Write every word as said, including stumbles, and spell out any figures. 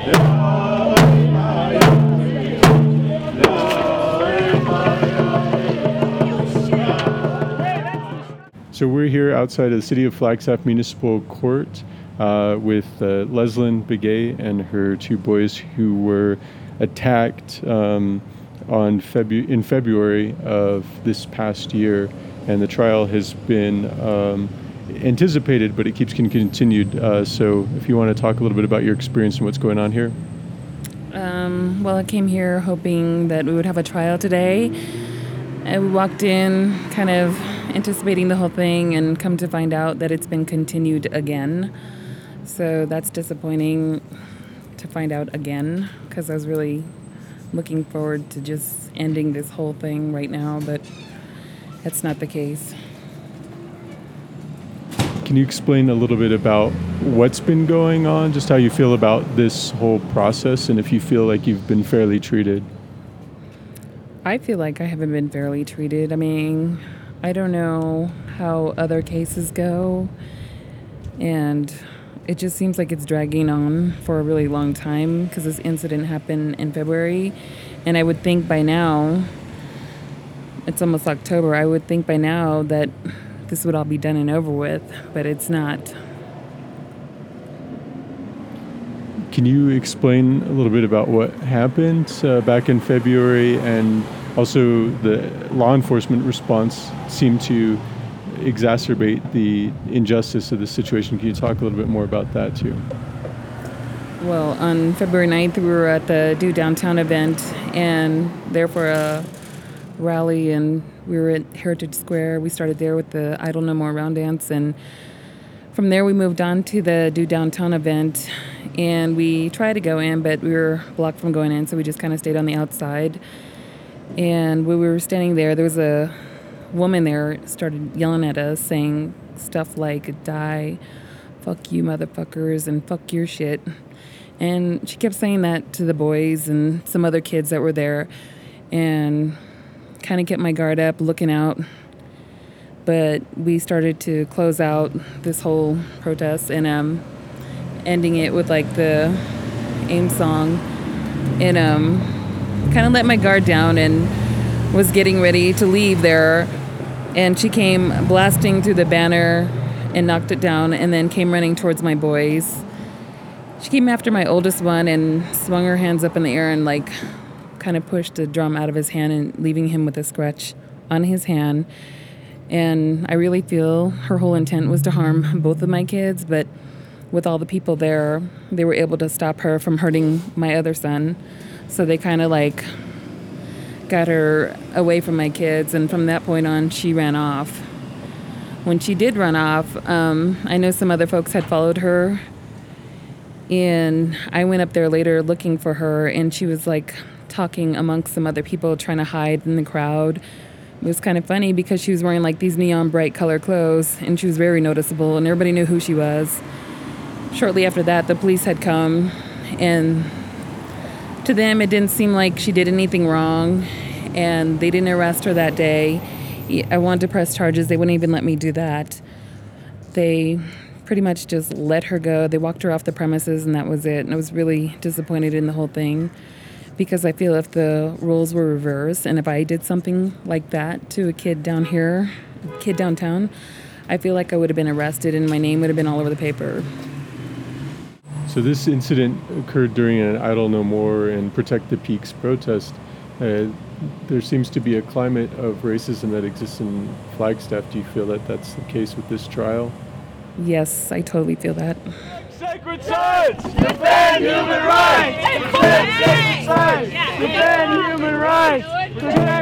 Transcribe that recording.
So we're here outside of the City of Flagstaff Municipal Court uh, with uh, Leslyn Begay and her two boys who were attacked um, on Febu- in February of this past year, and the trial has been um, anticipated, but it keeps getting continued. Uh, so if you want to talk a little bit about your experience and what's going on here. Um, well, I came here hoping that we would have a trial today. And we walked in kind of anticipating the whole thing, and come to find out that it's been continued again. So that's disappointing to find out again, because I was really looking forward to just ending this whole thing right now, but that's not the case. Can you explain a little bit about what's been going on, just how you feel about this whole process, and if you feel like you've been fairly treated? I feel like I haven't been fairly treated. I mean, I don't know how other cases go, and it just seems like it's dragging on for a really long time, because this incident happened in February, and I would think by now, it's almost October, I would think by now that this would all be done and over with, but it's not. Can you explain a little bit about what happened uh, back in February, and also the law enforcement response seemed to exacerbate the injustice of the situation? Can you talk a little bit more about that too? Well, on February ninth, we were at the Do Downtown event, and there for a rally, and we were at Heritage Square. We started there with the Idle No More round dance, and from there we moved on to the Do Downtown event, and we tried to go in, but we were blocked from going in, so we just kind of stayed on the outside. And when we were standing there, there was a woman there started yelling at us, saying stuff like, "Die, fuck you motherfuckers, and fuck your shit." And she kept saying that to the boys and some other kids that were there, and kind of kept my guard up, looking out. But we started to close out this whole protest, and um, ending it with like the AIM song, and um, kind of let my guard down and was getting ready to leave there. And she came blasting through the banner and knocked it down, and then came running towards my boys. She came after my oldest one and swung her hands up in the air and like kind of pushed the drum out of his hand, and leaving him with a scratch on his hand. And I really feel her whole intent was to harm both of my kids, but with all the people there, they were able to stop her from hurting my other son. So they kind of like got her away from my kids, and from that point on, she ran off. When she did run off, um, I know some other folks had followed her, and I went up there later looking for her, and she was like talking amongst some other people, trying to hide in the crowd. It was kind of funny because she was wearing like these neon bright color clothes, and she was very noticeable, and everybody knew who she was. Shortly after that, the police had come, and to them, it didn't seem like she did anything wrong, and they didn't arrest her that day. I wanted to press charges. They wouldn't even let me do that. They pretty much just let her go. They walked her off the premises, and that was it. And I was really disappointed in the whole thing, because I feel if the roles were reversed, and if I did something like that to a kid down here, a kid downtown, I feel like I would have been arrested, and my name would have been all over the paper. So this incident occurred during an Idle No More and Protect the Peaks protest. Uh, there seems to be a climate of racism that exists in Flagstaff. Do you feel that that's the case with this trial? Yes, I totally feel that. Sacred science! Defend human rights! Defend sacred science! Defend human rights!